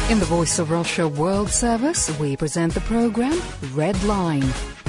In the Voice of Russia World Service, we present the program Red Line.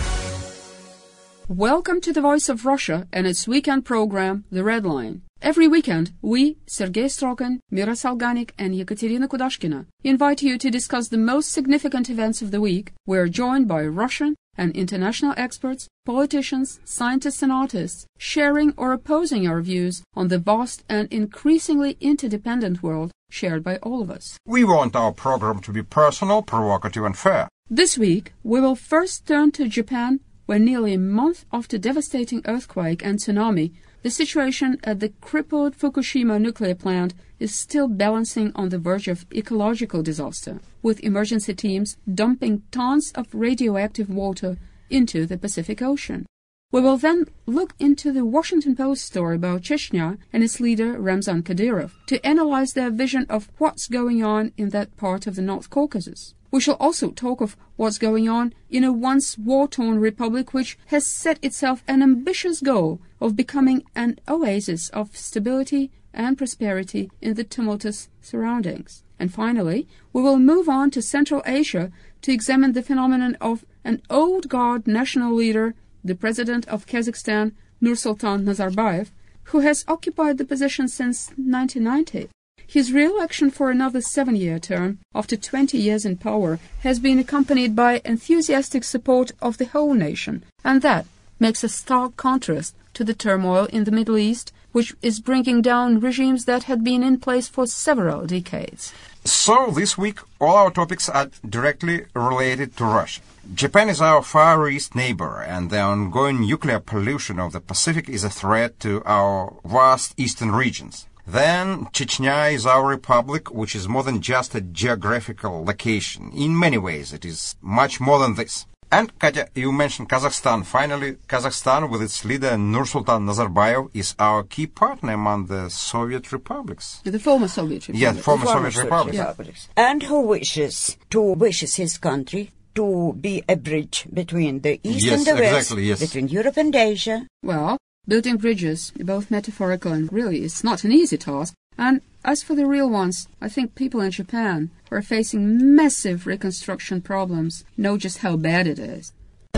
Welcome to the Voice of Russia and its weekend program, The Red Line. Every weekend, we, Sergei Strokin, Mira Salganik, and Yekaterina Kudashkina, invite you to discuss the most significant events of the week. We're joined by Russian and international experts, politicians, scientists, and artists, sharing or opposing our views on the vast and increasingly interdependent world shared by all of us. We want our program to be personal, provocative, and fair. This week, we will first turn to Japan, where nearly a month after devastating earthquake and tsunami, the situation at the crippled Fukushima nuclear plant is still balancing on the verge of ecological disaster, with emergency teams dumping tons of radioactive water into the Pacific Ocean. We will then look into the Washington Post story about Chechnya and its leader Ramzan Kadyrov to analyze their vision of what's going on in that part of the North Caucasus. We shall also talk of what's going on in a once war-torn republic which has set itself an ambitious goal of becoming an oasis of stability and prosperity in the tumultuous surroundings. And finally, we will move on to Central Asia to examine the phenomenon of an old guard national leader, the president of Kazakhstan, Nursultan Nazarbayev, who has occupied the position since 1990. His re-election for another 7-year term, after 20 years in power, has been accompanied by enthusiastic support of the whole nation, and that makes a stark contrast to the turmoil in the Middle East, which is bringing down regimes that had been in place for several decades. So this week, all our topics are directly related to Russia. Japan is our Far East neighbor, and the ongoing nuclear pollution of the Pacific is a threat to our vast eastern regions. Then Chechnya is our republic, which is more than just a geographical location. In many ways, it is much more than this. And, Katya, you mentioned Kazakhstan. Finally, Kazakhstan, with its leader Nursultan Nazarbayev, is our key partner among the Soviet republics. The former Soviet republics. Yes, former Soviet republics. Yeah. And who wishes his country to be a bridge between the East and the West, between Europe and Asia. Well, building bridges, both metaphorical and really, it's not an easy task. And as for the real ones, I think people in Japan who are facing massive reconstruction problems know just how bad it is.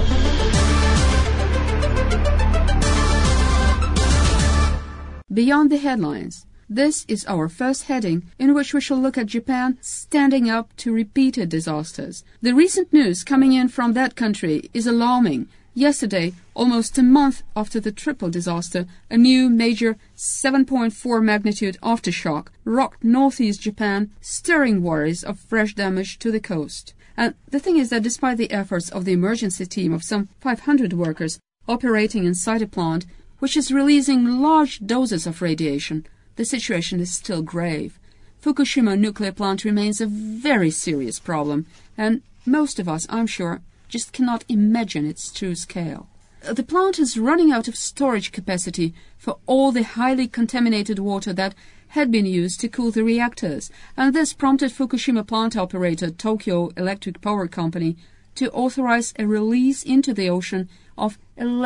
Beyond the headlines, this is our first heading in which we shall look at Japan standing up to repeated disasters. The recent news coming in from that country is alarming. Yesterday, almost a month after the triple disaster, a new major 7.4 magnitude aftershock rocked northeast Japan, stirring worries of fresh damage to the coast. And the thing is that despite the efforts of the emergency team of some 500 workers operating inside a plant, which is releasing large doses of radiation, the situation is still grave. Fukushima nuclear plant remains a very serious problem, and most of us, I'm sure, just cannot imagine its true scale. The plant is running out of storage capacity for all the highly contaminated water that had been used to cool the reactors, and this prompted Fukushima plant operator Tokyo Electric Power Company to authorize a release into the ocean of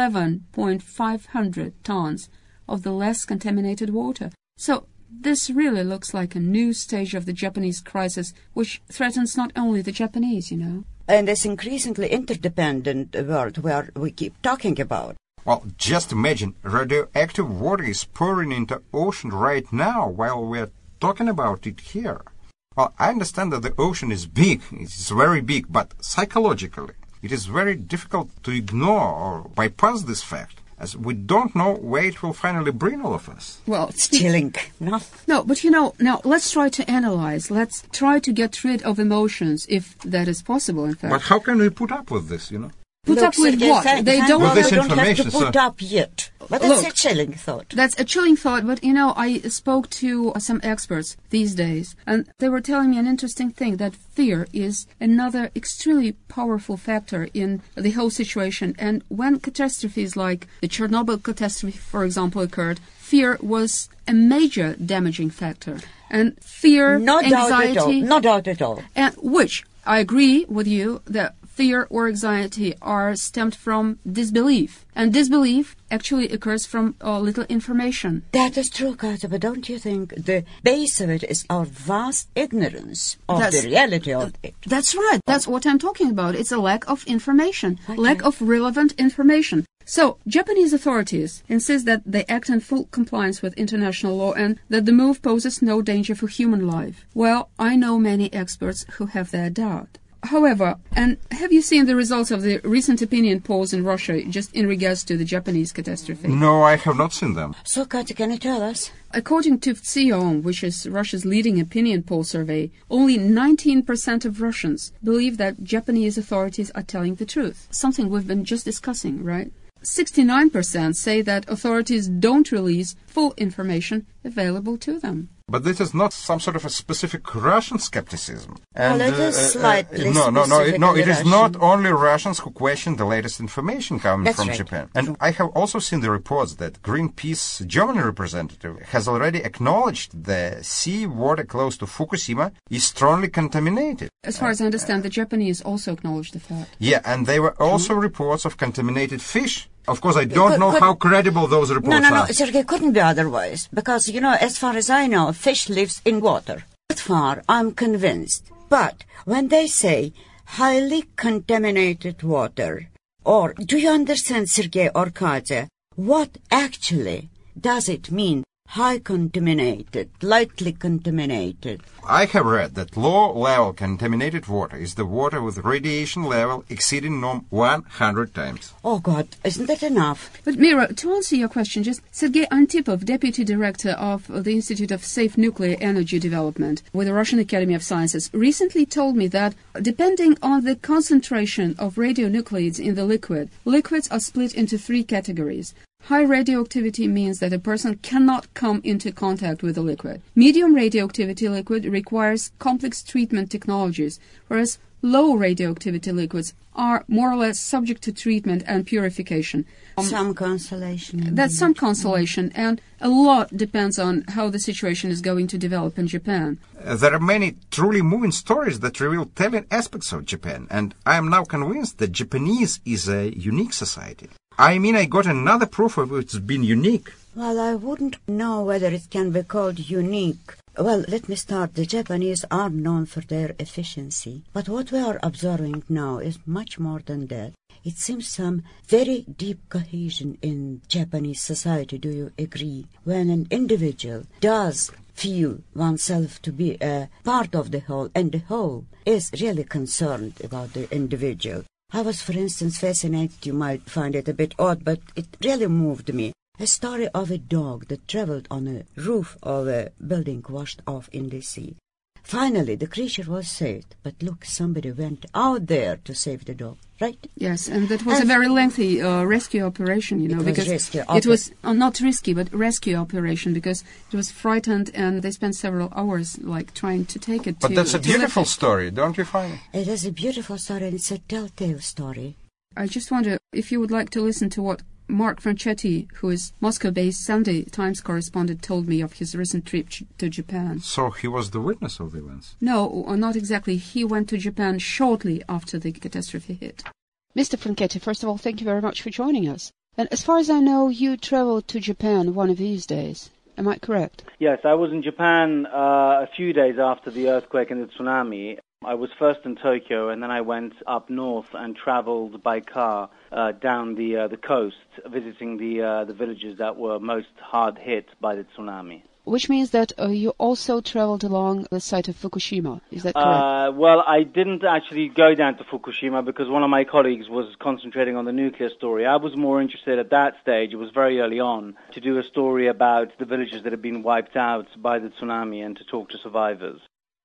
11,500 tons of the less contaminated water. So this really looks like a new stage of the Japanese crisis, which threatens not only the Japanese, And this increasingly interdependent world where we keep talking about. Well, just imagine, radioactive water is pouring into the ocean right now while we're talking about it here. Well, I understand that the ocean is big, it's very big, but psychologically, it is very difficult to ignore or bypass this fact, as we don't know where it will finally bring all of us. Well, it's chilling. No, but now let's try to analyze. Let's try to get rid of emotions, if that is possible, in fact. But how can we put up with this, Put up with what? They don't with this have information, to put up yet. But that's a chilling thought. That's a chilling thought, but I spoke to some experts these days, and they were telling me an interesting thing, that fear is another extremely powerful factor in the whole situation. And when catastrophes like the Chernobyl catastrophe, for example, occurred, fear was a major damaging factor. And fear, no anxiety... No doubt at all. And which, I agree with you, that fear or anxiety are stemmed from disbelief. And disbelief actually occurs from little information. That is true, Katja, but don't you think the base of it is our vast ignorance of the reality of it? That's right. That's what I'm talking about. It's a lack of information, lack of relevant information. So, Japanese authorities insist that they act in full compliance with international law and that the move poses no danger for human life. Well, I know many experts who have their doubt. However, and have you seen the results of the recent opinion polls in Russia just in regards to the Japanese catastrophe? No, I have not seen them. So, Katja, can you tell us? According to Vtsiyon, which is Russia's leading opinion poll survey, only 19% of Russians believe that Japanese authorities are telling the truth. Something we've been just discussing, right? 69% say that authorities don't release full information available to them. But this is not some sort of a specific Russian skepticism. And, well, it is slightly No, it is not only Russians who question the latest information coming from Japan. And I have also seen the reports that Greenpeace German representative has already acknowledged the sea water close to Fukushima is strongly contaminated. As far as I understand, the Japanese also acknowledged the fact. Yeah, and there were also reports of contaminated fish. Of course, I don't know how credible those reports are. No, Sergei, couldn't be otherwise. Because, as far as I know, fish lives in water. That far, I'm convinced. But when they say highly contaminated water, or do you understand, Sergei or Katja, what actually does it mean? High contaminated, lightly contaminated. I have read that low-level contaminated water is the water with radiation level exceeding norm 100 times. Oh, God, isn't that enough? But, Mira, to answer your question, just Sergei Antipov, Deputy Director of the Institute of Safe Nuclear Energy Development with the Russian Academy of Sciences, recently told me that, depending on the concentration of radionuclides in the liquids are split into 3 categories. High radioactivity means that a person cannot come into contact with the liquid. Medium radioactivity liquid requires complex treatment technologies, whereas low radioactivity liquids are more or less subject to treatment and purification. Some consolation. That's some consolation, and a lot depends on how the situation is going to develop in Japan. There are many truly moving stories that reveal telling aspects of Japan, and I am now convinced that Japanese is a unique society. I mean, I got another proof of it's been unique. Well, I wouldn't know whether it can be called unique. Well, let me start. The Japanese are known for their efficiency. But what we are observing now is much more than that. It seems some very deep cohesion in Japanese society. Do you agree? When an individual does feel oneself to be a part of the whole, and the whole is really concerned about the individual. I was, for instance, fascinated. You might find it a bit odd, but it really moved me. A story of a dog that traveled on a roof of a building washed off in the sea. Finally, the creature was saved. But look, somebody went out there to save the dog, right? Yes, and that was a very lengthy rescue operation, because it was not risky, but rescue operation, because it was frightened and they spent several hours trying to take it. But that's a beautiful story, don't you find? It is a beautiful story, and it's a telltale story. I just wonder if you would like to listen to what Mark Franchetti, who is Moscow-based Sunday Times correspondent, told me of his recent trip to Japan. So he was the witness of the events? No, not exactly. He went to Japan shortly after the catastrophe hit. Mr. Franchetti, first of all, thank you very much for joining us. And as far as I know, you traveled to Japan one of these days. Am I correct? Yes, I was in Japan a few days after the earthquake and the tsunami. I was first in Tokyo, and then I went up north and traveled by car down the coast, visiting the villages that were most hard hit by the tsunami. Which means that you also traveled along the site of Fukushima. Is that correct? Well, I didn't actually go down to Fukushima because one of my colleagues was concentrating on the nuclear story. I was more interested at that stage, it was very early on, to do a story about the villages that had been wiped out by the tsunami and to talk to survivors.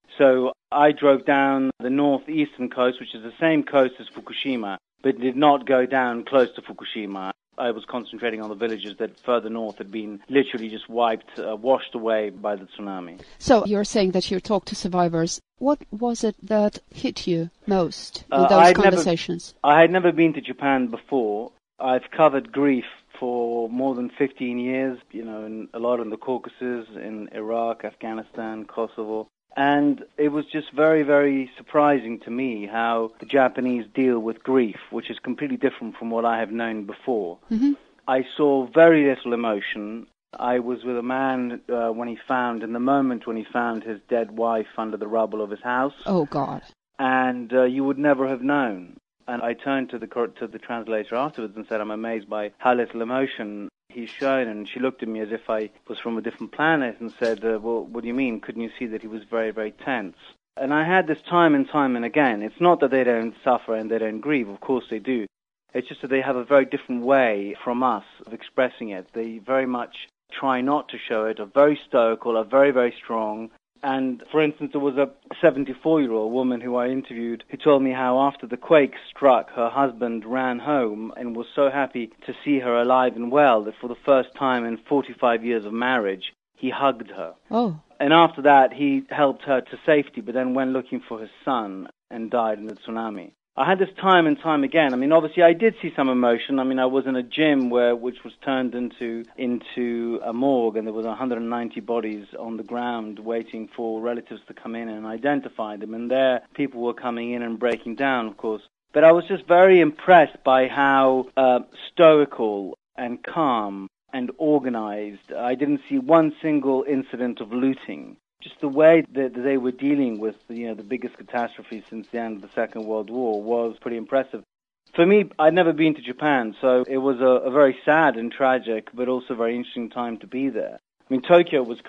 So I drove down the northeastern coast, which is the same coast as Fukushima, but did not go down close to Fukushima. I was concentrating on the villages that further north had been literally just wiped, washed away by the tsunami. So you're saying that you talked to survivors. What was it that hit you most in those conversations? I had never been to Japan before. I've covered grief for more than 15 years, a lot in the Caucasus, in Iraq, Afghanistan, Kosovo. And it was just very, very surprising to me how the Japanese deal with grief, which is completely different from what I have known before. Mm-hmm. I saw very little emotion. I was with a man in the moment when he found his dead wife under the rubble of his house. Oh, God. And you would never have known. And I turned to the translator afterwards and said, I'm amazed by how little emotion he's shown. And she looked at me as if I was from a different planet and said, well, what do you mean? Couldn't you see that he was very, very tense? And I had this time and again. It's not that they don't suffer and they don't grieve. Of course they do. It's just that they have a very different way from us of expressing it. They very much try not to show it, are very stoical, are very, very strong. And, for instance, there was a 74-year-old woman who I interviewed who told me how after the quake struck, her husband ran home and was so happy to see her alive and well that for the first time in 45 years of marriage, he hugged her. Oh. And after that, he helped her to safety, but then went looking for his son and died in the tsunami. I had this time and time again. I mean, obviously, I did see some emotion. I mean, I was in a gym which was turned into a morgue, and there was 190 bodies on the ground waiting for relatives to come in and identify them. And there, people were coming in and breaking down, of course. But I was just very impressed by how stoical and calm and organized. I didn't see one single incident of looting. Just the way that they were dealing with, the biggest catastrophe since the end of the Second World War was pretty impressive. For me, I'd never been to Japan, so it was a very sad and tragic, but also very interesting time to be there. I mean, Tokyo was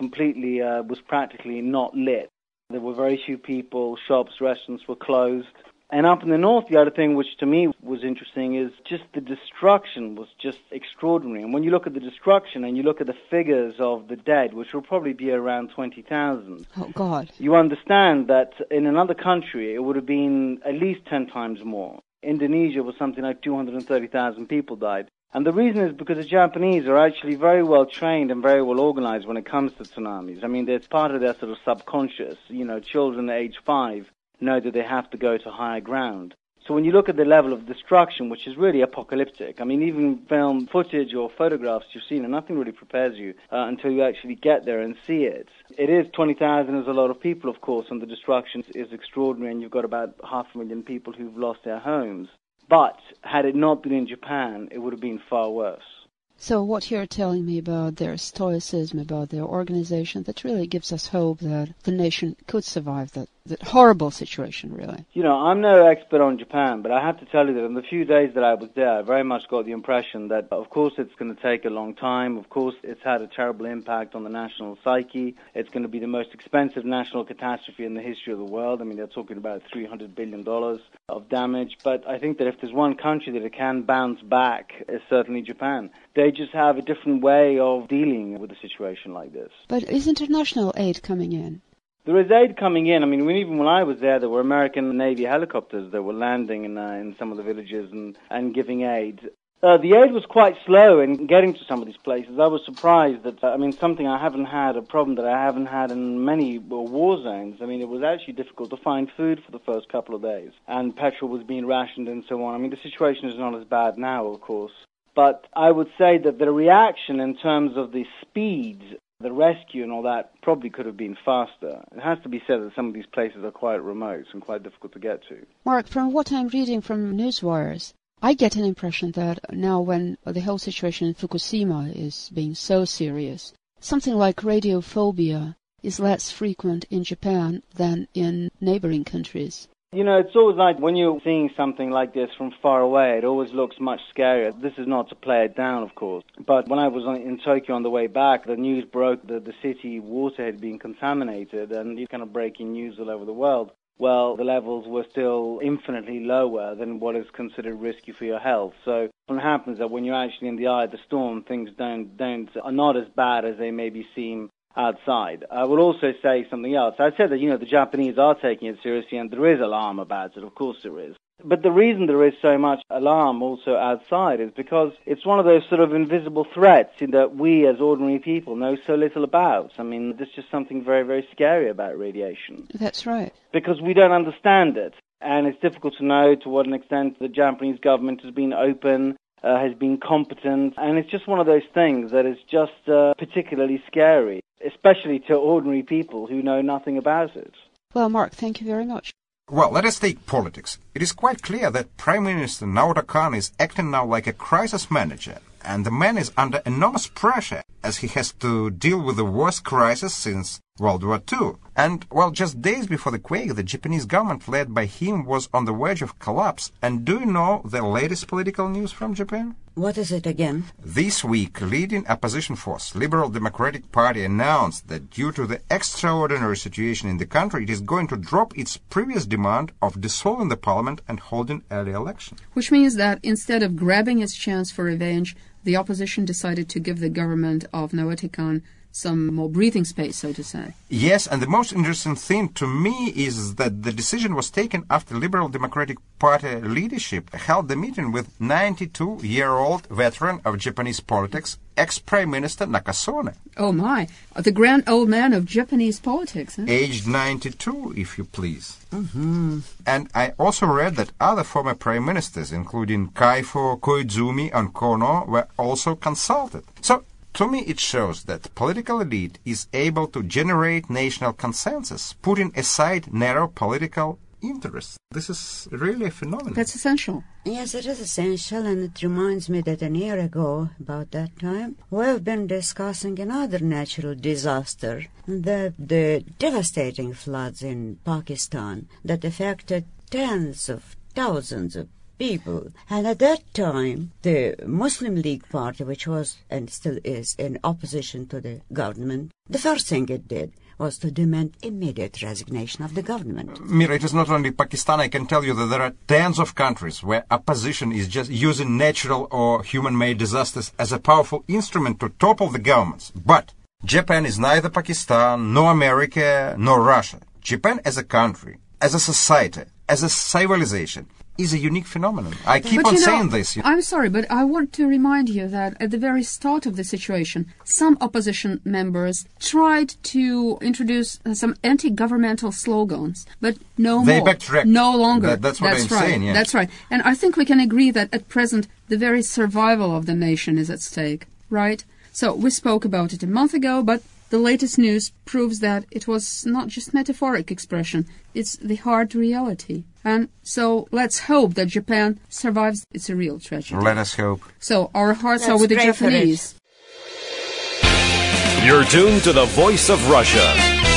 practically not lit. There were very few people, shops, restaurants were closed. And up in the north, the other thing which to me was interesting is just the destruction was just extraordinary. And when you look at the destruction and you look at the figures of the dead, which will probably be around 20,000, oh, God, you understand that in another country it would have been at least 10 times more. Indonesia was something like 230,000 people died. And the reason is because the Japanese are actually very well trained and very well organized when it comes to tsunamis. I mean, it's part of their sort of subconscious. Children at age 5 know that they have to go to higher ground. So when you look at the level of destruction, which is really apocalyptic, I mean, even film footage or photographs you've seen, and nothing really prepares you until you actually get there and see it. It is 20,000 is a lot of people, of course, and the destruction is extraordinary, and you've got about 500,000 people who've lost their homes. But had it not been in Japan, it would have been far worse. So what you're telling me about their stoicism, about their organization, that really gives us hope that the nation could survive that horrible situation, really. I'm no expert on Japan, but I have to tell you that in the few days that I was there, I very much got the impression that, of course, it's going to take a long time. Of course, it's had a terrible impact on the national psyche. It's going to be the most expensive national catastrophe in the history of the world. I mean, they're talking about $300 billion of damage. But I think that if there's one country that it can bounce back, it's certainly Japan. They just have a different way of dealing with a situation like this. But is international aid coming in? There is aid coming in. I mean, even when I was there were American Navy helicopters that were landing in some of the villages and giving aid. The aid was quite slow in getting to some of these places. I was surprised that, a problem that I haven't had in many war zones. I mean, it was actually difficult to find food for the first couple of days. And petrol was being rationed and so on. I mean, the situation is not as bad now, of course. But I would say that the reaction in terms of the speed, the rescue and all that probably could have been faster. It has to be said that some of these places are quite remote and quite difficult to get to. Mark, from what I'm reading from newswires, I get an impression that now when the whole situation in Fukushima is being so serious, something like radiophobia is less frequent in Japan than in neighboring countries. It's always like when you're seeing something like this from far away, it always looks much scarier. This is not to play it down, of course. But when I was in Tokyo on the way back, the news broke that the city water had been contaminated, and you kind of breaking news all over the world. Well, the levels were still infinitely lower than what is considered risky for your health. So what happens that when you're actually in the eye of the storm, things are not as bad as they maybe seem outside. I will also say something else. I said that, the Japanese are taking it seriously, and there is alarm about it. Of course there is. But the reason there is so much alarm also outside is because it's one of those sort of invisible threats that we as ordinary people know so little about. I mean, there's just something very, very scary about radiation. That's right. Because we don't understand it. And it's difficult to know to what an extent the Japanese government has been open has been competent, and it's just one of those things that is just particularly scary, especially to ordinary people who know nothing about it. Well, Mark, thank you very much. Well, let us take politics. It is quite clear that Prime Minister Naouda Khan is acting now like a crisis manager, and the man is under enormous pressure as he has to deal with the worst crisis since World War II. And, well, just days before the quake, the Japanese government led by him was on the verge of collapse. And do you know the latest political news from Japan? What is it again? This week, leading opposition force, Liberal Democratic Party, announced that due to the extraordinary situation in the country, it is going to drop its previous demand of dissolving the parliament and holding early elections. Which means that instead of grabbing its chance for revenge, the opposition decided to give the government of Naouda Khan some more breathing space, so to say. Yes, and the most interesting thing to me is that the decision was taken after Liberal Democratic Party leadership held the meeting with 92-year-old veteran of Japanese politics, ex-Prime Minister Nakasone. Oh my, the grand old man of Japanese politics. Aged 92, if you please. Mm-hmm. And I also read that other former prime ministers, including Kaifo, Koizumi and Kono, were also consulted. So, to me, it shows that the political elite is able to generate national consensus, putting aside narrow political interests. This is really a phenomenon. That's essential. Yes, it is essential, and it reminds me that a year ago, about that time, we have been discussing another natural disaster, the devastating floods in Pakistan that affected tens of thousands of people. And at that time, the Muslim League Party, which was and still is in opposition to the government, the first thing it did was to demand immediate resignation of the government. Mira, it is not only Pakistan. I can tell you that there are tens of countries where opposition is just using natural or human-made disasters as a powerful instrument to topple the governments. But Japan is neither Pakistan, nor America, nor Russia. Japan as a country, as a society, as a civilization, is a unique phenomenon. I keep on saying this. I'm sorry, but I want to remind you that at the very start of the situation, some opposition members tried to introduce some anti-governmental slogans, but no they more. Backtracked. No longer. That's what I'm right. saying, yeah. That's right. And I think we can agree that at present, the very survival of the nation is at stake, right? So we spoke about it a month ago, but the latest news proves that it was not just metaphoric expression, it's the hard reality. And so let's hope that Japan survives its real tragedy. Let us hope. So our hearts are with the Japanese. You're tuned to the Voice of Russia.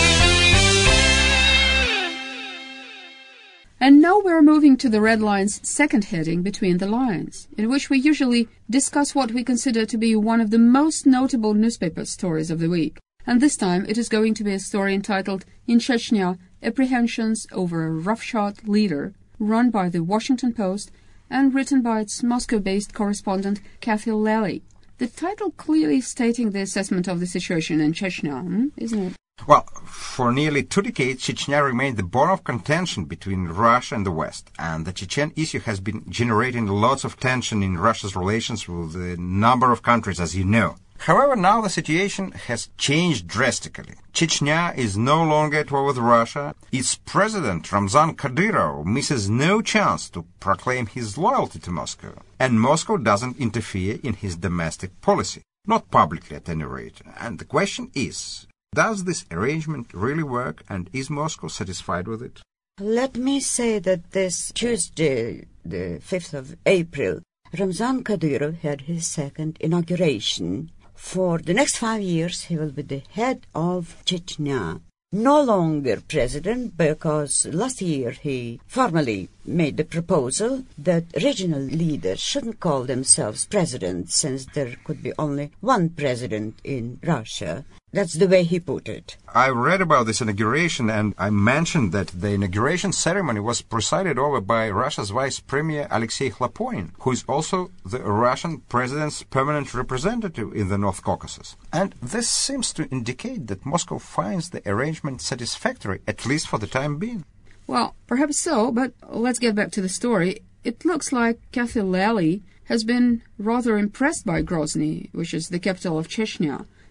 And now we're moving to the Red Line's second heading, Between the Lines, in which we usually discuss what we consider to be one of the most notable newspaper stories of the week. And this time it is going to be a story entitled In Chechnya, Apprehensions over a Roughshod Leader, run by the Washington Post and written by its Moscow-based correspondent Kathy Lally. The title clearly stating the assessment of the situation in Chechnya, isn't it? Well, for nearly 2 decades, Chechnya remained the bone of contention between Russia and the West, and the Chechen issue has been generating lots of tension in Russia's relations with a number of countries, as you know. However, now the situation has changed drastically. Chechnya is no longer at war with Russia. Its president, Ramzan Kadyrov, misses no chance to proclaim his loyalty to Moscow. And Moscow doesn't interfere in his domestic policy. Not publicly, at any rate. And the question is, does this arrangement really work, and is Moscow satisfied with it? Let me say that this Tuesday, the 5th of April, Ramzan Kadyrov had his second inauguration. For the next 5 years, he will be the head of Chechnya. No longer president, because last year he formally made the proposal that regional leaders shouldn't call themselves president, since there could be only one president in Russia. That's the way he put it. I read about this inauguration, and I mentioned that the inauguration ceremony was presided over by Russia's Vice Premier Alexei Khloponin, who is also the Russian president's permanent representative in the North Caucasus. And this seems to indicate that Moscow finds the arrangement satisfactory, at least for the time being. Well, perhaps so, but let's get back to the story. It looks like Kathy Lally has been rather impressed by Grozny, which is the capital of Chechnya.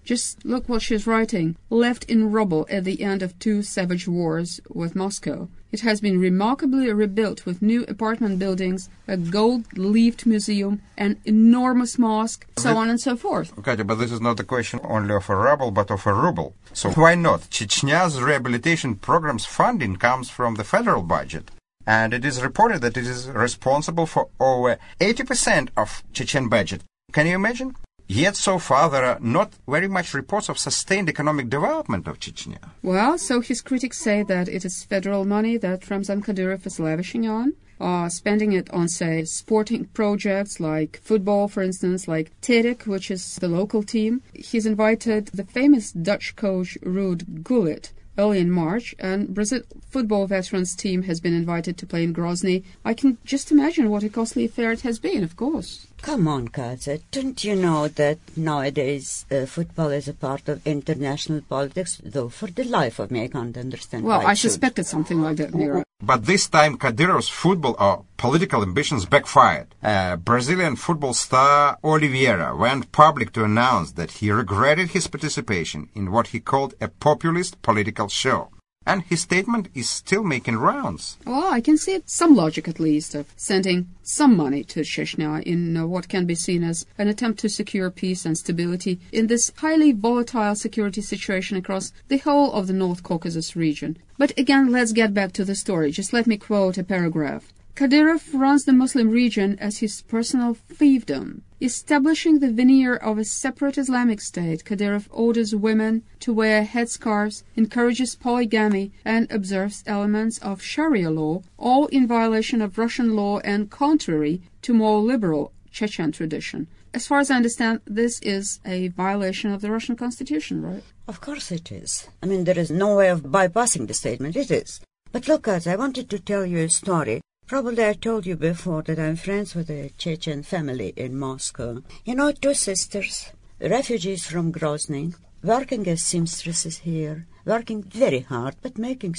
Just look what she's writing. Left in rubble at the end of 2 savage wars with Moscow, it has been remarkably rebuilt with new apartment buildings, a gold-leafed museum, an enormous mosque, so on and so forth. Katya, but this is not a question only of a rubble, but of a ruble. So why not? Chechnya's rehabilitation program's funding comes from the federal budget. And it is reported that it is responsible for over 80% of Chechen budget. Can you imagine? Yet so far there are not very much reports of sustained economic development of Chechnya. Well, so his critics say that it is federal money that Ramzan Kadyrov is lavishing on, spending it on, say, sporting projects like football, for instance, like Terek, which is the local team. He's invited the famous Dutch coach Ruud Gullit early in March, and Brazil football veterans team has been invited to play in Grozny. I can just imagine what a costly affair it has been, of course. Come on, Katya. Don't you know that nowadays football is a part of international politics? Though for the life of me I can't understand Well, why I it should. suspected something like that, Mira. But this time Kadyrov's football or political ambitions backfired. Brazilian football star Oliveira went public to announce that he regretted his participation in what he called a populist political show. And his statement is still making rounds. Well, I can see some logic, at least, of sending some money to Chechnya in what can be seen as an attempt to secure peace and stability in this highly volatile security situation across the whole of the North Caucasus region. But again, let's get back to the story. Just let me quote a paragraph. Kadyrov runs the Muslim region as his personal fiefdom. Establishing the veneer of a separate Islamic state, Kadyrov orders women to wear headscarves, encourages polygamy, and observes elements of Sharia law, all in violation of Russian law and contrary to more liberal Chechen tradition. As far as I understand, this is a violation of the Russian constitution, right? Of course it is. I mean, there is no way of bypassing the statement. It is. But look, I wanted to tell you a story. Probably I told you before that I'm friends with a Chechen family in Moscow. You know, 2 sisters, refugees from Grozny, working as seamstresses here, working very hard, but making,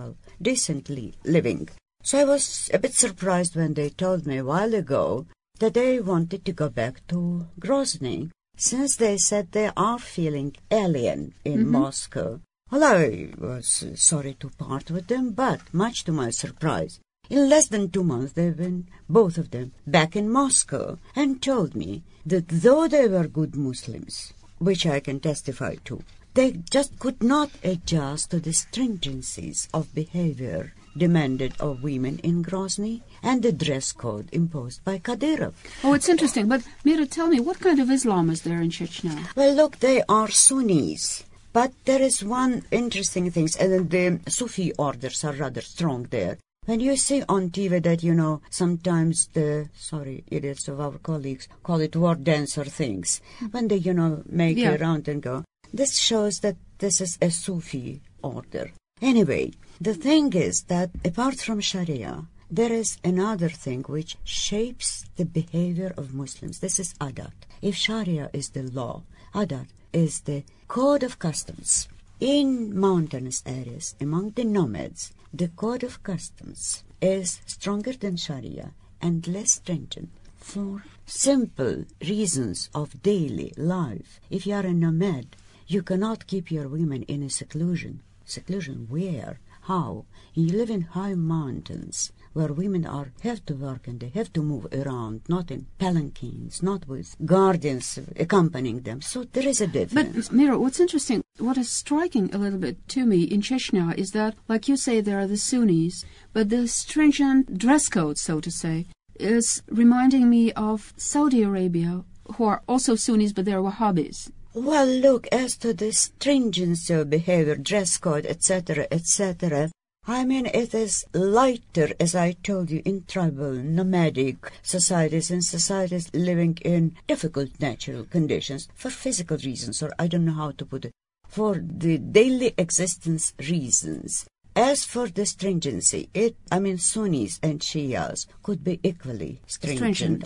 decently living. So I was a bit surprised when they told me a while ago that they wanted to go back to Grozny, since they said they are feeling alien in Moscow. Well, I was sorry to part with them, but much to my surprise, in less than 2 months they've been, both of them, back in Moscow, and told me that though they were good Muslims, which I can testify to, they just could not adjust to the stringencies of behavior demanded of women in Grozny and the dress code imposed by Kadyrov. Oh, it's interesting. But, Mira, tell me, what kind of Islam is there in Chechnya? Well, look, they are Sunnis. But there is one interesting thing, and the Sufi orders are rather strong there. When you see on TV that, sometimes the, idiots of our colleagues call it war dance or things, when they, make a round and go, this shows that this is a Sufi order. Anyway, the thing is that apart from Sharia, there is another thing which shapes the behavior of Muslims. This is Adat. If Sharia is the law, Adat is the code of customs. In mountainous areas, among the nomads, the code of customs is stronger than Sharia and less stringent for simple reasons of daily life. If you are a nomad, you cannot keep your women in a seclusion. Seclusion where? How? You live in high mountains where women have to work and they have to move around, not in palanquins, not with guardians accompanying them. So there is a difference. But, Mira, what's interesting, what is striking a little bit to me in Chechnya is that, like you say, there are the Sunnis, but the stringent dress code, so to say, is reminding me of Saudi Arabia, who are also Sunnis, but they're Wahhabis. Well, look, as to the stringency of behavior, dress code, etc., I mean, it is lighter, as I told you, in tribal, nomadic societies and societies living in difficult natural conditions for physical reasons, or I don't know how to put it, for the daily existence reasons. As for the stringency, Sunnis and Shias could be equally stringent on it.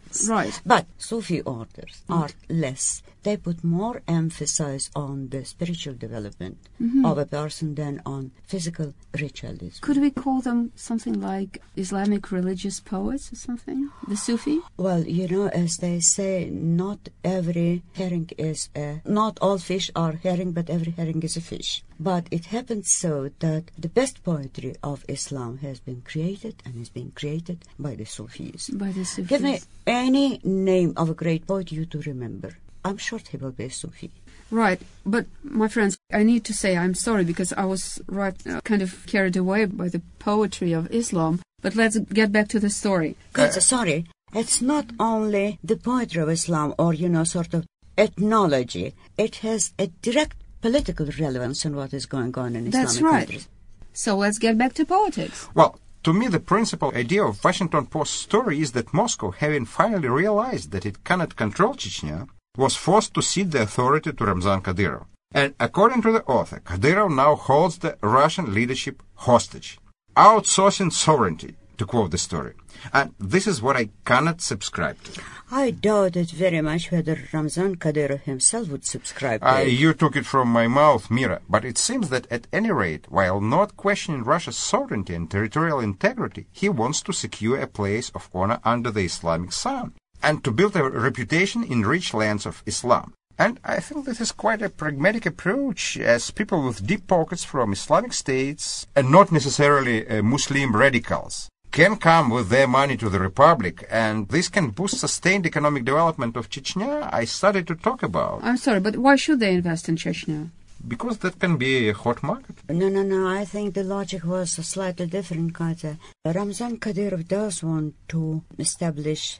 Right. But Sufi orders are less. They put more emphasis on the spiritual development of a person than on physical ritualism. Could we call them something like Islamic religious poets or something? The Sufi? Well, as they say, not every herring is not all fish are herring, but every herring is a fish. But it happens so that the best poetry of Islam has been created and is being created by the Sufis. By the Sufis. Give me any name of a great poet you to remember. I'm sure he will be a Sufi. Right, but my friends, I need to say I'm sorry because I was kind of carried away by the poetry of Islam. But let's get back to the story. Sorry, it's not only the poetry of Islam or, sort of ethnology. It has a direct political relevance in what is going on in That's Islamic right. countries. So let's get back to politics. Well, to me, the principal idea of Washington Post story is that Moscow, having finally realized that it cannot control Chechnya, was forced to cede the authority to Ramzan Kadyrov. And according to the author, Kadyrov now holds the Russian leadership hostage, outsourcing sovereignty, to quote the story. And this is what I cannot subscribe to. I doubt it very much whether Ramzan Kadyrov himself would subscribe to it. You took it from my mouth, Mira, but it seems that at any rate, while not questioning Russia's sovereignty and territorial integrity, he wants to secure a place of honor under the Islamic sun, and to build a reputation in rich lands of Islam. And I think this is quite a pragmatic approach, as people with deep pockets from Islamic states, and not necessarily Muslim radicals, can come with their money to the Republic, and this can boost sustained economic development of Chechnya I started to talk about. I'm sorry, but why should they invest in Chechnya? Because that can be a hot market. No, I think the logic was slightly different, Katya. Ramzan Kadyrov does want to establish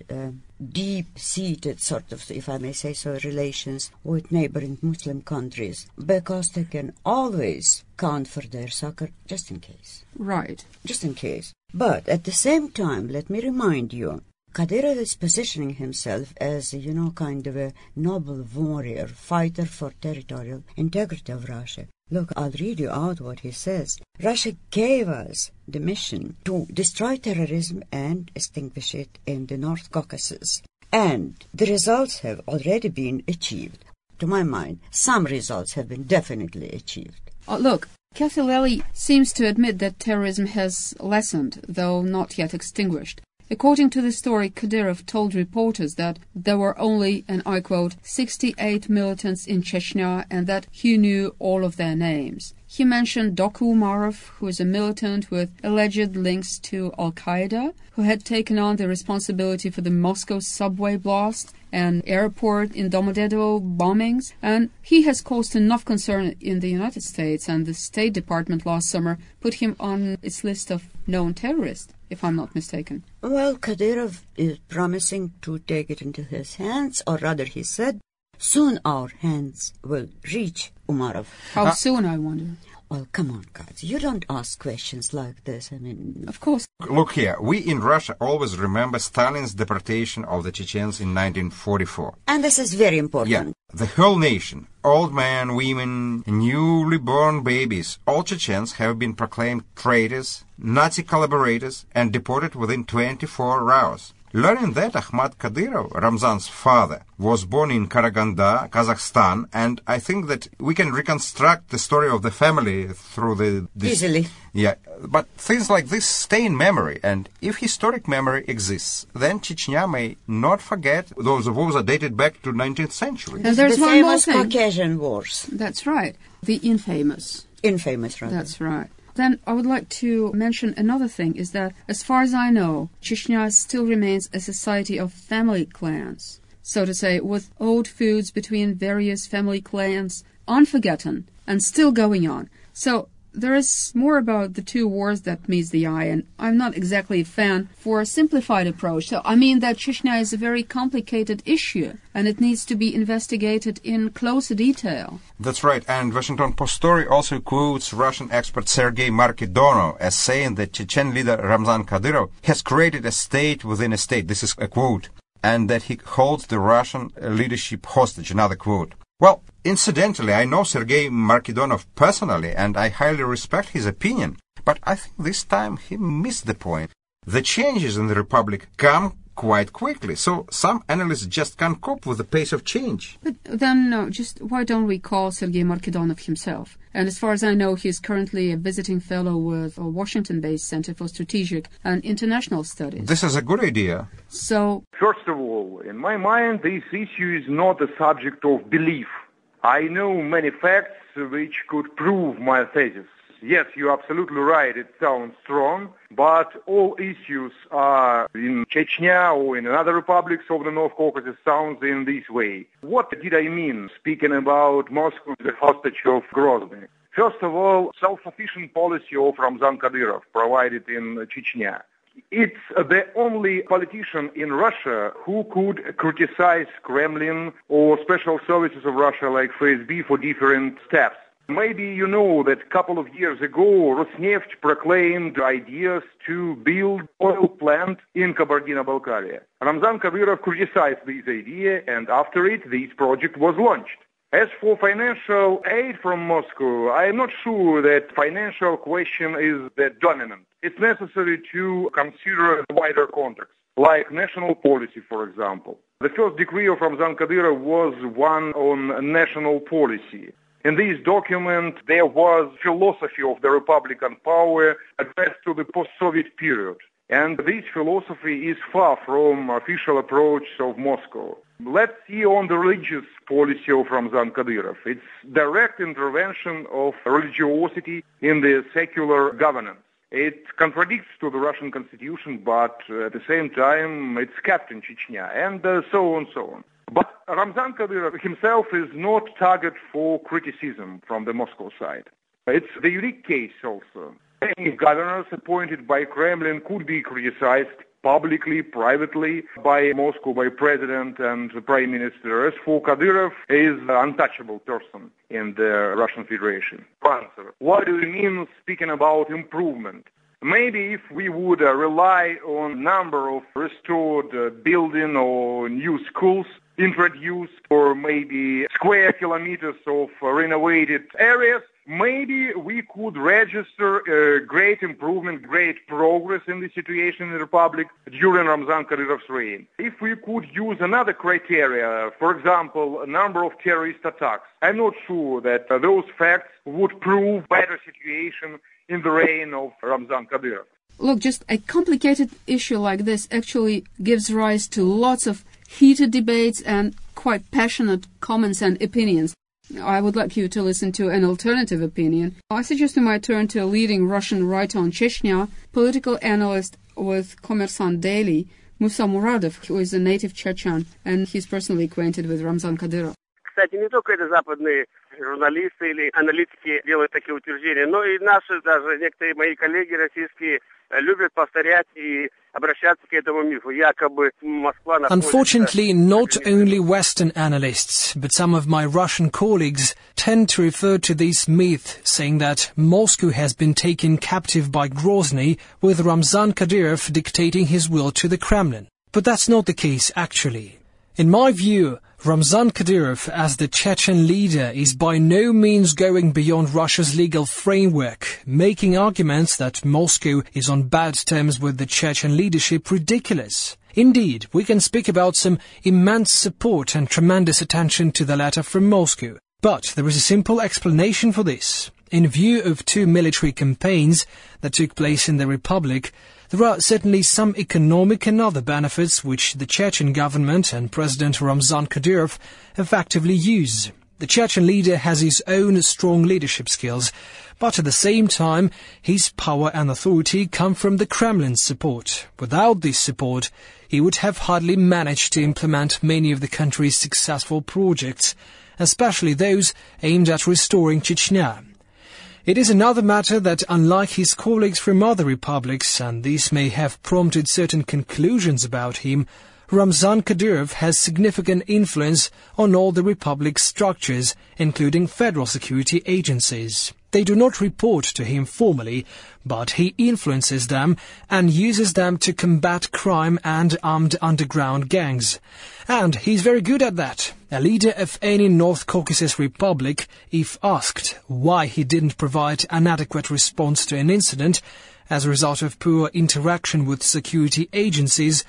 deep-seated sort of, if I may say so, relations with neighboring Muslim countries, because they can always count for their succor just in case. Right. Just in case. But at the same time, let me remind you, Kadyrov is positioning himself as, kind of a noble warrior, fighter for territorial integrity of Russia. Look, I'll read you out what he says. Russia gave us the mission to destroy terrorism and extinguish it in the North Caucasus. And the results have already been achieved. To my mind, some results have been definitely achieved. Look, Kathy Lely seems to admit that terrorism has lessened, though not yet extinguished. According to the story, Kadyrov told reporters that there were only, and I quote, 68 militants in Chechnya and that he knew all of their names. He mentioned Doku Umarov, who is a militant with alleged links to Al-Qaeda, who had taken on the responsibility for the Moscow subway blast and airport in Domodedovo bombings, and he has caused enough concern in the United States, and the State Department last summer put him on its list of known terrorists, if I'm not mistaken. Well, Kadyrov is promising to take it into his hands, or rather he said, soon our hands will reach Umarov. How soon, I wonder? Well, come on, guys. You don't ask questions like this. I mean... Of course. Look here, we in Russia always remember Stalin's deportation of the Chechens in 1944. And this is very important. Yeah, the whole nation, old men, women, newly born babies, all Chechens have been proclaimed traitors, Nazi collaborators, and deported within 24 hours. Learning that Ahmad Kadyrov, Ramzan's father, was born in Karaganda, Kazakhstan, and I think that we can reconstruct the story of the family through Easily. Yeah, but things like this stay in memory, and if historic memory exists, then Chechnya may not forget those wars are dated back to 19th century. And there's the one more famous thing. Caucasian Wars. That's right. The infamous. Infamous, rather. That's right. Then I would like to mention another thing, is that, as far as I know, Chechnya still remains a society of family clans, so to say, with old feuds between various family clans unforgotten and still going on. So there is more about the two wars that meets the eye, and I'm not exactly a fan for a simplified approach. So I mean that Chechnya is a very complicated issue, and it needs to be investigated in closer detail. That's right, and Washington Post story also quotes Russian expert Sergei Markidono as saying that Chechen leader Ramzan Kadyrov has created a state within a state. This is a quote. And that he holds the Russian leadership hostage, another quote. Well, incidentally, I know Sergei Markidonov personally, and I highly respect his opinion, but I think this time he missed the point. The changes in the Republic come quite quickly. So some analysts just can't cope with the pace of change. But then, just why don't we call Sergei Markedonov himself? And as far as I know, he's currently a visiting fellow with a Washington-based Center for Strategic and International Studies. This is a good idea. So, first of all, in my mind, this issue is not a subject of belief. I know many facts which could prove my thesis. Yes, you're absolutely right, it sounds strong, but all issues are in Chechnya or in other republics of the North Caucasus sounds in this way. What did I mean speaking about Moscow as the hostage of Grozny? First of all, self-sufficient policy of Ramzan Kadyrov provided in Chechnya. It's the only politician in Russia who could criticize Kremlin or special services of Russia like FSB for different steps. Maybe you know that a couple of years ago, Rosneft proclaimed ideas to build oil plant in Kabardino-Balkaria. Ramzan Kadyrov criticized this idea, and after it, this project was launched. As for financial aid from Moscow, I am not sure that financial question is the dominant. It's necessary to consider the wider context, like national policy, for example. The first decree of Ramzan Kadyrov was one on national policy. In this document, there was philosophy of the Republican power addressed to the post-Soviet period. And this philosophy is far from official approach of Moscow. Let's see on the religious policy of Ramzan Kadyrov. It's direct intervention of religiosity in the secular governance. It contradicts to the Russian constitution, but at the same time, it's kept in Chechnya, and so on, so on. But Ramzan Kadyrov himself is not target for criticism from the Moscow side. It's the unique case also. Any governors appointed by Kremlin could be criticized publicly, privately, by Moscow, by President and Prime Minister. As for Kadyrov, he is an untouchable person in the Russian Federation. Answer. What do you mean speaking about improvement? Maybe if we would rely on number of restored building or new schools introduced, or maybe square kilometers of renovated areas, maybe we could register great improvement, great progress in the situation in the Republic during Ramzan Kadyrov's reign. If we could use another criteria, for example, a number of terrorist attacks, I'm not sure that those facts would prove better situation in the reign of Ramzan Kadyrov. Look, just a complicated issue like this actually gives rise to lots of heated debates and quite passionate comments and opinions. I would like you to listen to an alternative opinion. I suggest we might turn to a leading Russian writer on Chechnya, political analyst with Kommersant Daily, Musa Muradov, who is a native Chechen, and he's personally acquainted with Ramzan Kadyrov. Кстати, не только это западные журналисты или аналитики делают такие утверждения, но и наши даже некоторые мои коллеги российские любят повторять и обращаться к этому мифу. Якобы Москва находится... Unfortunately, not only Western analysts, but some of my Russian colleagues tend to refer to this myth, saying that Moscow has been taken captive by Grozny, with Ramzan Kadyrov dictating his will to the Kremlin. But that's not the case, actually. In my view, Ramzan Kadyrov, as the Chechen leader, is by no means going beyond Russia's legal framework, making arguments that Moscow is on bad terms with the Chechen leadership ridiculous. Indeed, we can speak about some immense support and tremendous attention to the latter from Moscow. But there is a simple explanation for this. In view of two military campaigns that took place in the Republic, there are certainly some economic and other benefits which the Chechen government and President Ramzan Kadyrov effectively use. The Chechen leader has his own strong leadership skills, but at the same time, his power and authority come from the Kremlin's support. Without this support, he would have hardly managed to implement many of the country's successful projects, especially those aimed at restoring Chechnya. It is another matter that, unlike his colleagues from other republics, and this may have prompted certain conclusions about him, Ramzan Kadyrov has significant influence on all the republic's structures, including federal security agencies. They do not report to him formally, but he influences them and uses them to combat crime and armed underground gangs. And he's very good at that. A leader of any North Caucasus republic, if asked why he didn't provide an adequate response to an incident as a result of poor interaction with security agencies,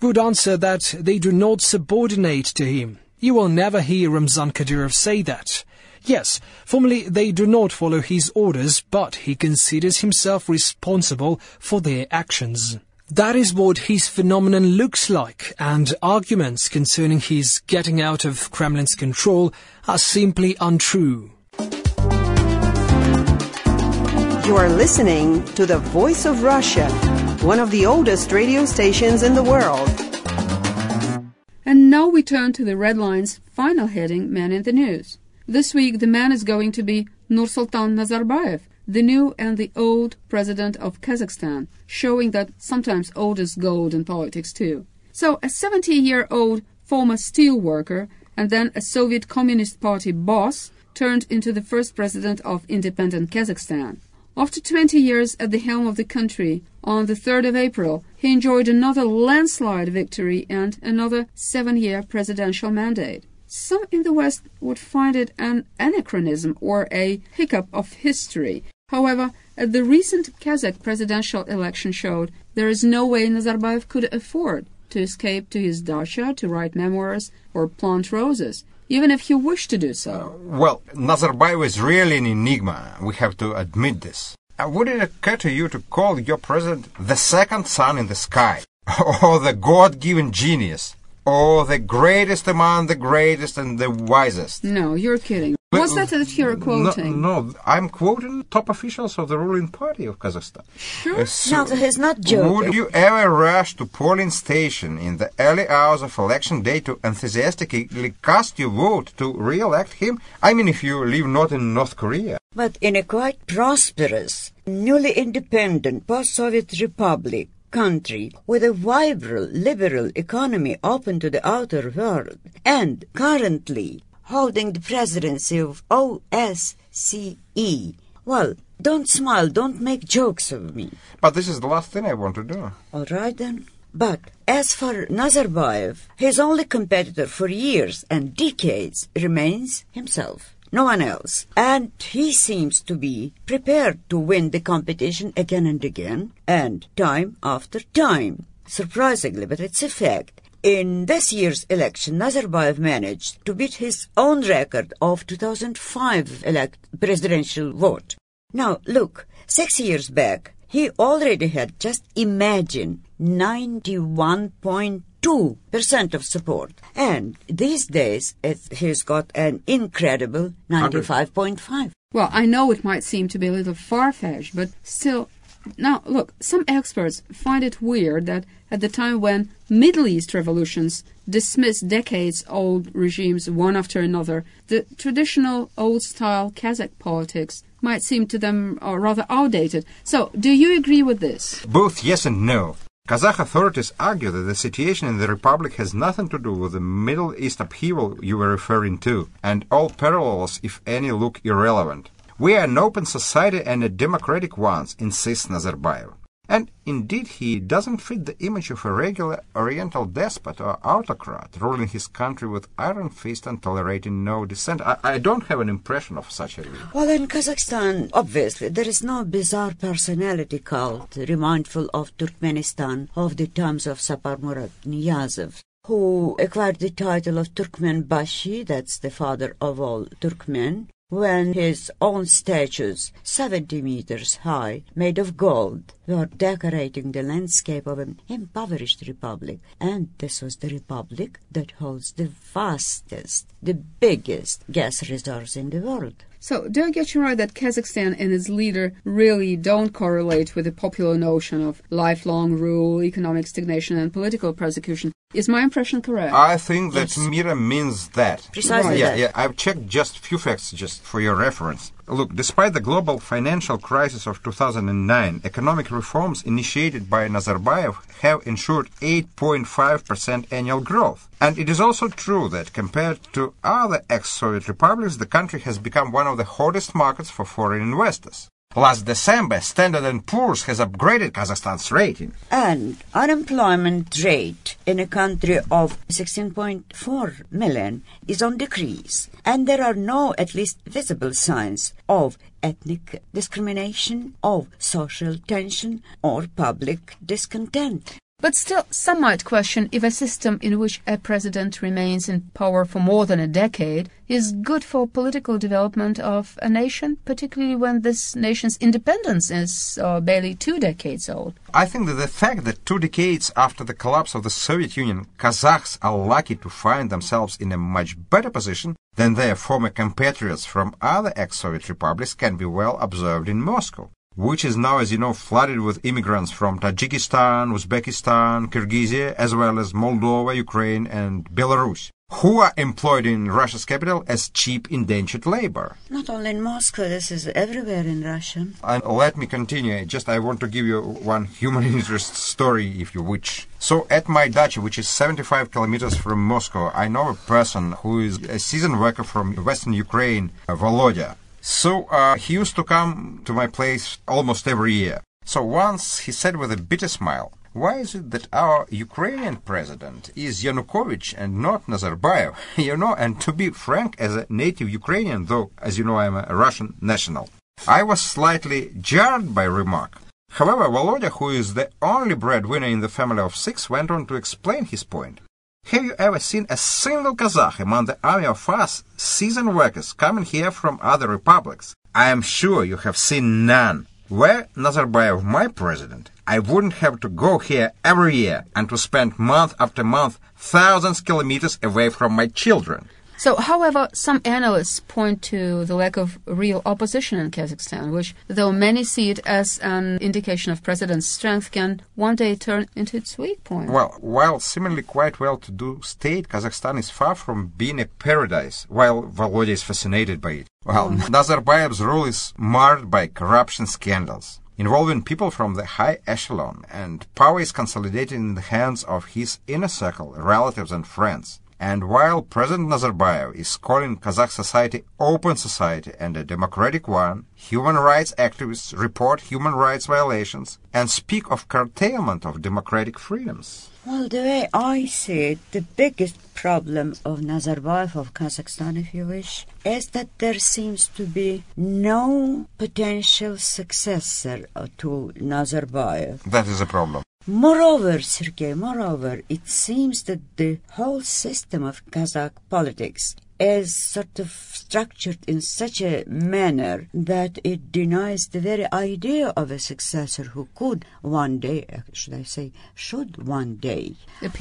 would answer that they do not subordinate to him. You will never hear Ramzan Kadyrov say that. Yes, formally they do not follow his orders, but he considers himself responsible for their actions. That is what his phenomenon looks like, and arguments concerning his getting out of Kremlin's control are simply untrue. You are listening to the Voice of Russia, one of the oldest radio stations in the world. And now we turn to the Red Line's final heading, Man in the News. This week the man is going to be Nursultan Nazarbayev, the new and the old president of Kazakhstan, showing that sometimes old is gold in politics too. So a 70-year-old former steel worker and then a Soviet Communist Party boss turned into the first president of independent Kazakhstan. After 20 years at the helm of the country, on the 3rd of April, he enjoyed another landslide victory and another 7-year presidential mandate. Some in the West would find it an anachronism or a hiccup of history. However, the recent Kazakh presidential election showed there is no way Nazarbayev could afford to escape to his dacha to write memoirs or plant roses, even if he wished to do so. Well, Nazarbayev is really an enigma. We have to admit this. Would it occur to you to call your president the second sun in the sky, or the God-given genius, or the greatest among the greatest and the wisest? No, you're kidding. What's that you're quoting? No, I'm quoting top officials of the ruling party of Kazakhstan. Sure. No, he's not joking. Would you ever rush to polling station in the early hours of election day to enthusiastically cast your vote to re-elect him? I mean, if you live not in North Korea. But in a quite prosperous, newly independent post-Soviet republic, country with a vibrant liberal economy open to the outer world and currently holding the presidency of OSCE. Well, don't smile, don't make jokes of me. But this is the last thing I want to do. All right then. But as for Nazarbayev, his only competitor for years and decades remains himself. No one else. And he seems to be prepared to win the competition again and again, and time after time. Surprisingly, but it's a fact. In this year's election, Nazarbayev managed to beat his own record of 2005 presidential vote. Now, look, 6 years back, he already had, just imagine, 91.2% of support. And these days, he's got an incredible 95.5%. Well, I know it might seem to be a little far-fetched, but still... Now, look, some experts find it weird that at the time when Middle East revolutions dismissed decades-old regimes one after another, the traditional old-style Kazakh politics might seem to them rather outdated. So, do you agree with this? Both yes and no. Kazakh authorities argue that the situation in the republic has nothing to do with the Middle East upheaval you were referring to, and all parallels, if any, look irrelevant. We are an open society and a democratic one, insists Nazarbayev. And indeed, he doesn't fit the image of a regular Oriental despot or autocrat, ruling his country with iron fist and tolerating no dissent. I don't have an impression of such a leader. Well, in Kazakhstan, obviously, there is no bizarre personality cult remindful of Turkmenistan of the times of Sapar Murat Niyazov, who acquired the title of Turkmenbashi, that's the father of all Turkmen, when his own statues, 70 meters high, made of gold, were decorating the landscape of an impoverished republic. And this was the republic that holds the vastest, the biggest gas reserves in the world. So, do I get you right that Kazakhstan and its leader really don't correlate with the popular notion of lifelong rule, economic stagnation, and political persecution? Is my impression correct? I think that Mira means that. Precisely that. Yeah, I've checked just a few facts just for your reference. Look, despite the global financial crisis of 2009, economic reforms initiated by Nazarbayev have ensured 8.5% annual growth. And it is also true that compared to other ex-Soviet republics, the country has become one of the hottest markets for foreign investors. Last December, Standard & Poor's has upgraded Kazakhstan's rating. And unemployment rate in a country of 16.4 million is on decrease. And there are no, at least visible signs of ethnic discrimination, of social tension, or public discontent. But still, some might question if a system in which a president remains in power for more than a decade is good for political development of a nation, particularly when this nation's independence is barely 2 decades old. I think that the fact that 2 decades after the collapse of the Soviet Union, Kazakhs are lucky to find themselves in a much better position than their former compatriots from other ex-Soviet republics can be well observed in Moscow, which is now, as you know, flooded with immigrants from Tajikistan, Uzbekistan, Kyrgyzia, as well as Moldova, Ukraine, and Belarus, who are employed in Russia's capital as cheap indentured labor. Not only in Moscow, this is everywhere in Russia. And let me continue. I want to give you one human interest story, if you wish. So, at my dacha, which is 75 kilometers from Moscow, I know a person who is a seasoned worker from Western Ukraine, Volodya. So, he used to come to my place almost every year. So once he said with a bitter smile, "Why is it that our Ukrainian president is Yanukovych and not Nazarbayev?" And to be frank, as a native Ukrainian, though, as you know, I am a Russian national, I was slightly jarred by remark. However, Volodya, who is the only breadwinner in the family of 6, went on to explain his point. "Have you ever seen a single Kazakh among the army of us seasoned workers coming here from other republics? I am sure you have seen none. Were Nazarbayev my president, I wouldn't have to go here every year and to spend month after month thousands of kilometers away from my children." So, however, some analysts point to the lack of real opposition in Kazakhstan, which, though many see it as an indication of president's strength, can one day turn into its weak point. Well, while seemingly quite well-to-do state, Kazakhstan is far from being a paradise, while Volodya is fascinated by it. Well, Nazarbayev's rule is marred by corruption scandals involving people from the high echelon, and power is consolidated in the hands of his inner circle, relatives and friends. And while President Nazarbayev is calling Kazakh society open society and a democratic one, human rights activists report human rights violations and speak of curtailment of democratic freedoms. Well, the way I see it, the biggest problem of Nazarbayev, of Kazakhstan, if you wish, is that there seems to be no potential successor to Nazarbayev. That is a problem. Moreover, Sergei, it seems that the whole system of Kazakh politics is sort of structured in such a manner that it denies the very idea of a successor who could one day, should one day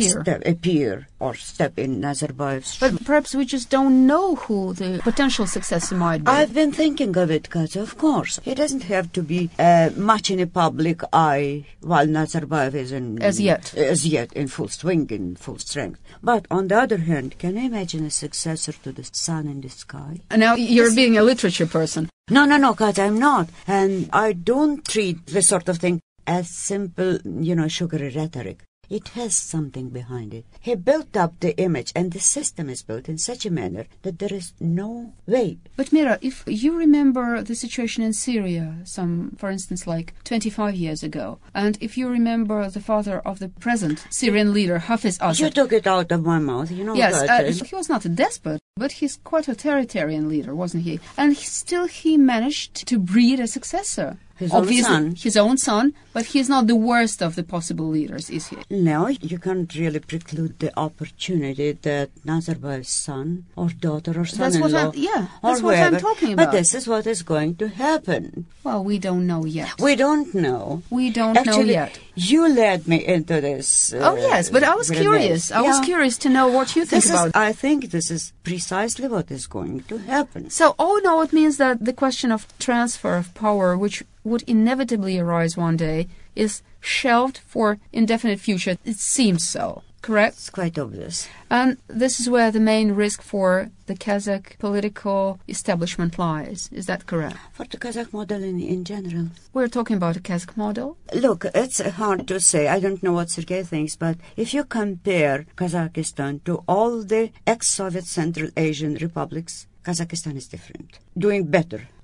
appear or step in Nazarbayev's shoes. But perhaps we just don't know who the potential successor might be. I've been thinking of it, Katya, of course. He doesn't have to be much in the public eye while Nazarbayev is as yet in full swing, in full strength. But on the other hand, can you imagine a successor to the sun in the sky? Now you're being a literature person. No, Katya, I'm not. And I don't treat this sort of thing as simple, sugary rhetoric. It has something behind it. He built up the image, and the system is built in such a manner that there is no way. But Mira, if you remember the situation in Syria, for instance, like 25 years ago, and if you remember the father of the present Syrian leader, Hafez Assad. You took it out of my mouth, Yes, he was not a despot, but he's quite a authoritarian leader, wasn't he? And he managed to breed a successor. His own son, but he's not the worst of the possible leaders, is he? No, you can't really preclude the opportunity that Nazarbayev's son or daughter or son-in-law that's what I'm talking about. But this is what is going to happen. Well, we don't know yet. We don't know. Know yet. You led me into this. Yes, but I was curious. I was curious to know what you think about it. I think this is precisely what is going to happen. So, it means that the question of transfer of power, which would inevitably arise one day, is shelved for indefinite future. It seems so, correct? It's quite obvious. And this is where the main risk for the Kazakh political establishment lies. Is that correct? For the Kazakh model in general. We're talking about a Kazakh model? Look, it's hard to say. I don't know what Sergei thinks, but if you compare Kazakhstan to all the ex-Soviet Central Asian republics, Kazakhstan is different, doing better off.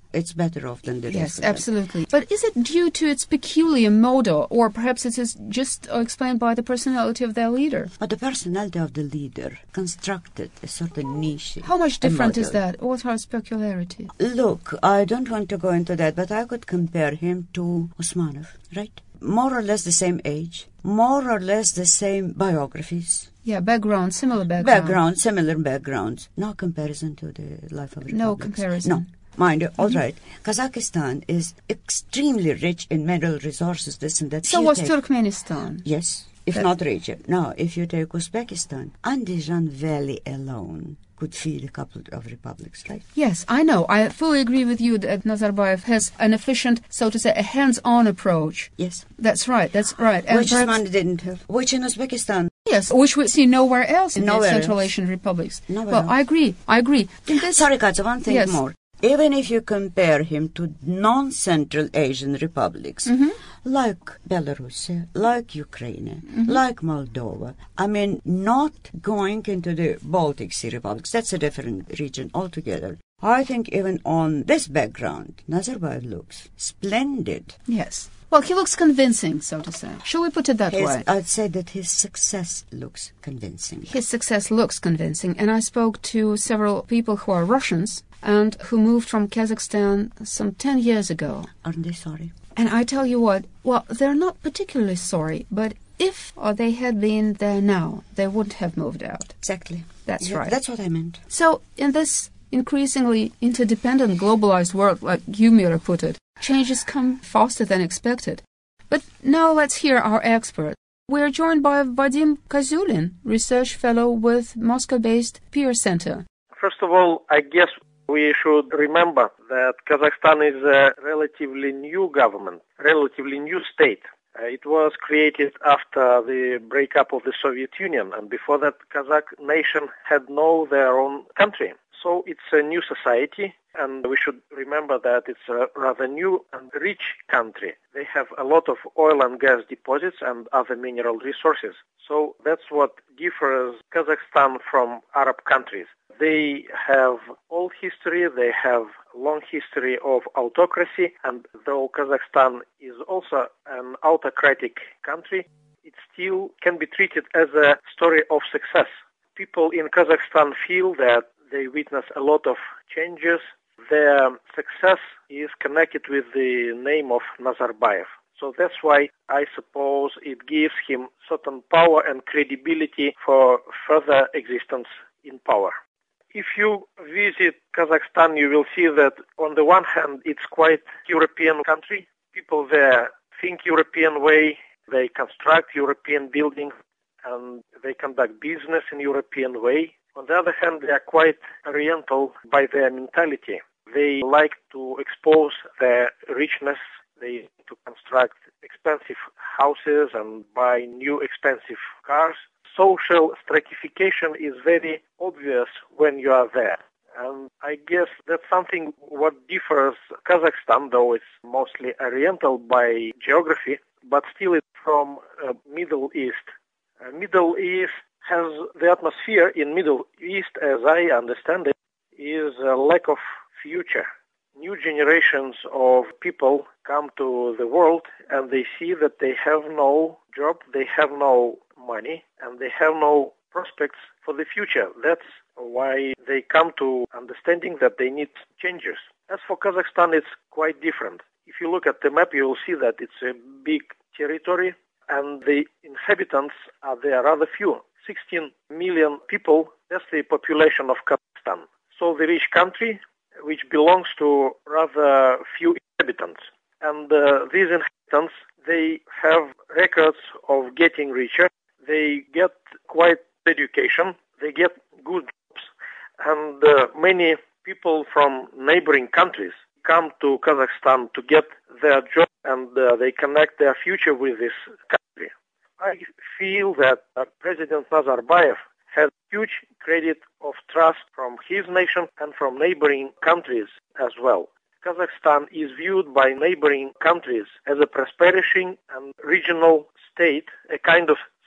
It's better off than the rest. Yes, of them. absolutely. But is it due to its peculiar model, or perhaps it is just explained by the personality of their leader? But the personality of the leader constructed a certain niche. How much different is model. that? What are its peculiarities? Look, I don't want to go into that, but I could compare him to Usmanov, right? More or less the same age, more or less the same biographies. Yeah, background, similar background. Similar backgrounds. No comparison to the life of republics. No comparison. No. Mind you, all right. Kazakhstan is extremely rich in mineral resources, this and that. So was Turkmenistan. Yes, if not richer. Now, if you take Uzbekistan, Andijan Valley alone could feed a couple of republics, right? Yes, I know. I fully agree with you that Nazarbayev has an efficient, so to say, a hands-on approach. Yes. That's right. And which Usman didn't have. Which in Uzbekistan. Yes, which we see nowhere else in the Central else. Asian republics. Nowhere well, else. I agree. Sorry, Katja, one thing Yes. more. Even if you compare him to non-Central Asian republics, like Belarus, like Ukraine, like Moldova, I mean, not going into the Baltic Sea republics, that's a different region altogether. I think even on this background, Nazarbayev looks splendid. Yes. Well, he looks convincing, so to say. Shall we put it that way? I'd say that his success looks convincing. His success looks convincing, and I spoke to several people who are Russians and who moved from Kazakhstan some 10 years ago. Aren't they sorry? And I tell you what, well, they're not particularly sorry, but if they had been there now, they wouldn't have moved out. Exactly. That's right. That's what I meant. So, in this increasingly interdependent, globalized world, like you, Mira, put it, changes come faster than expected. But now let's hear our expert. We're joined by Vadim Kazulin, research fellow with Moscow-based Peer Center. First of all, I guess we should remember that Kazakhstan is a relatively new government, relatively new state. It was created after the breakup of the Soviet Union, and before that, Kazakh nation had their own country. So it's a new society, and we should remember that it's a rather new and rich country. They have a lot of oil and gas deposits and other mineral resources. So that's what differs Kazakhstan from Arab countries. They have old history, they have long history of autocracy, and though Kazakhstan is also an autocratic country, it still can be treated as a story of success. People in Kazakhstan feel that they witness a lot of changes. Their success is connected with the name of Nazarbayev. So that's why I suppose it gives him certain power and credibility for further existence in power. If you visit Kazakhstan, you will see that on the one hand, it's quite European country. People there think European way, they construct European buildings, and they conduct business in European way. On the other hand, they are quite Oriental by their mentality. They like to expose their richness. They like to construct expensive houses and buy new expensive cars. Social stratification is very obvious when you are there. And I guess that's something what differs Kazakhstan, though it's mostly Oriental by geography, but still it's from Middle East. Middle East has the atmosphere in Middle East, as I understand it, is a lack of future. New generations of people come to the world and they see that they have no job, they have no money, and they have no prospects for the future. That's why they come to understanding that they need changes. As for Kazakhstan, it's quite different. If you look at the map, you will see that it's a big territory and the inhabitants are there rather few. 16 million people, that's the population of Kazakhstan. So the rich country, which belongs to rather few inhabitants. And these inhabitants, they have records of getting richer. They get quite education. They get good jobs. And many people from neighboring countries come to Kazakhstan to get their job, and they connect their future with this country. I feel that President Nazarbayev has huge credit of trust from his nation and from neighboring countries as well. Kazakhstan is viewed by neighboring countries as a prosperity and regional state, a kind of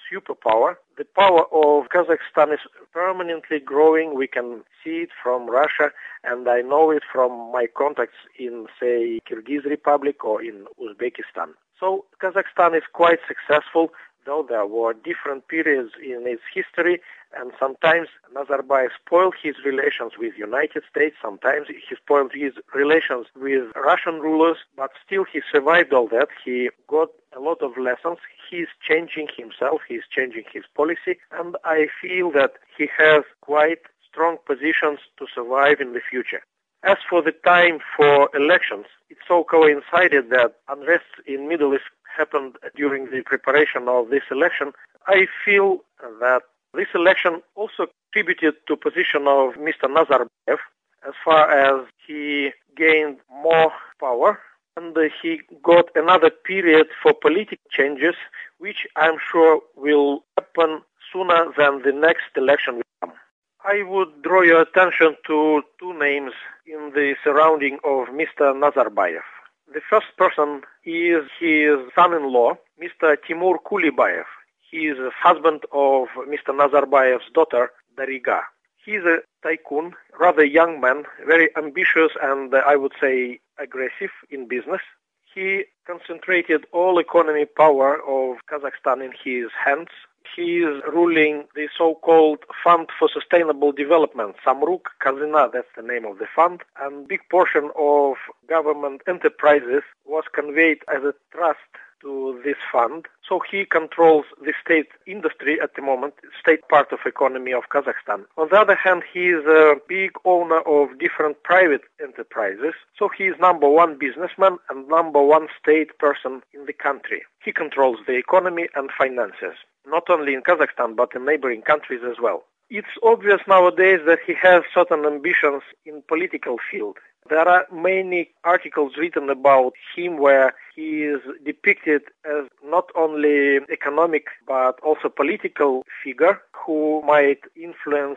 superpower. The power of Kazakhstan is permanently growing. We can see it from Russia, and I know it from my contacts in, say, Kyrgyz Republic or in Uzbekistan. So Kazakhstan is quite successful, though there were different periods in its history, and sometimes Nazarbayev spoiled his relations with United States, sometimes he spoiled his relations with Russian rulers, but still he survived all that. He got a lot of lessons. He's changing himself, he's changing his policy, and I feel that he has quite strong positions to survive in the future. As for the time for elections, it so coincided that unrest in Middle East happened during the preparation of this election. I feel that this election also contributed to position of Mr. Nazarbayev as far as he gained more power and he got another period for political changes, which I'm sure will happen sooner than the next election will come. I would draw your attention to two names in the surrounding of Mr. Nazarbayev. The first person is his son-in-law, Mr. Timur Kulibayev. He is the husband of Mr. Nazarbayev's daughter, Dariga. He is a tycoon, rather young man, very ambitious and I would say aggressive in business. He concentrated all economy power of Kazakhstan in his hands. He is ruling the so-called Fund for Sustainable Development, Samruk Kazina, that's the name of the fund, and big portion of government enterprises was conveyed as a trust to this fund. So he controls the state industry at the moment, state part of economy of Kazakhstan. On the other hand, he is a big owner of different private enterprises. So he is number one businessman and number one state person in the country. He controls the economy and finances, not only in Kazakhstan, but in neighboring countries as well. It's obvious nowadays that he has certain ambitions in political field. There are many articles written about him where he is depicted as not only economic but also political figure who might influence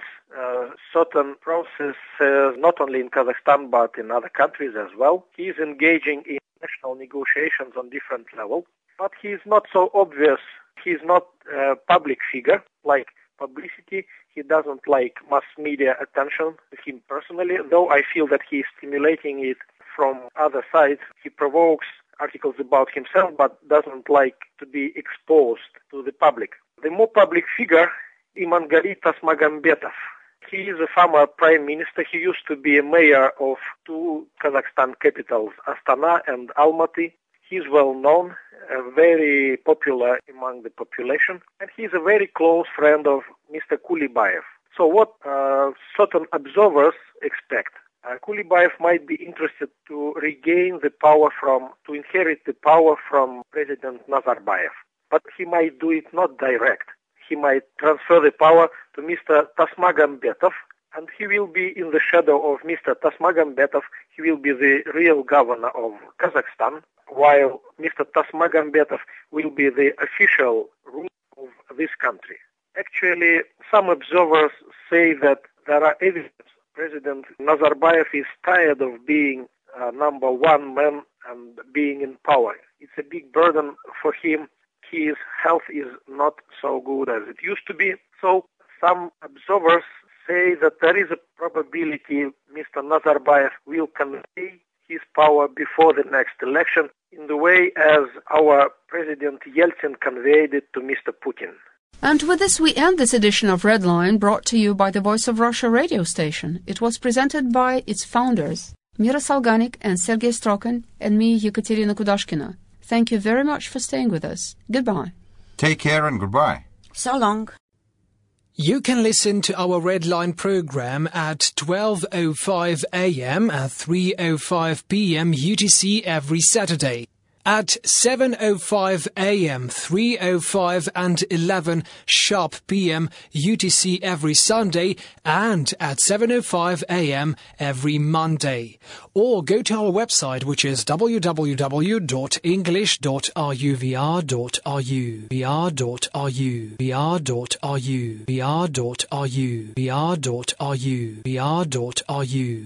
certain processes not only in Kazakhstan but in other countries as well. He is engaging in national negotiations on different levels, but he is not so obvious. He is not a public figure like publicity. He doesn't like mass media attention to him personally, though I feel that he is stimulating it from other sides. He provokes articles about himself but doesn't like to be exposed to the public. The more public figure, Imangali Tasmagambetov. He is a former prime minister. He used to be a mayor of two Kazakhstan capitals, Astana and Almaty. He is well known, very popular among the population, and he is a very close friend of Mr. Kulibayev. So what certain observers expect, Kulibayev might be interested to regain the power to inherit the power from President Nazarbayev. But he might do it not direct. He might transfer the power to Mr. Tasmagambetov, and he will be in the shadow of Mr. Tasmagambetov. He will be the real governor of Kazakhstan, while Mr. Tasmagambetov will be the official ruler of this country. Actually, some observers say that there are evidence President Nazarbayev is tired of being number one man and being in power. It's a big burden for him. His health is not so good as it used to be. So some observers say that there is a probability Mr. Nazarbayev will convey his power before the next election in the way as our President Yeltsin conveyed it to Mr. Putin. And with this we end this edition of Red Line, brought to you by the Voice of Russia radio station. It was presented by its founders, Mira Salganik and Sergei Strokin, and me, Yekaterina Kudashkina. Thank you very much for staying with us. Goodbye. Take care and goodbye. So long. You can listen to our Red Line program at 12:05 a.m. and 3:05 p.m. UTC every Saturday. At 7:05 a.m., 3:05 and 11 sharp p.m. UTC every Sunday, and at 7:05 a.m. every Monday. Or go to our website, which is www.english.ruvr.ru.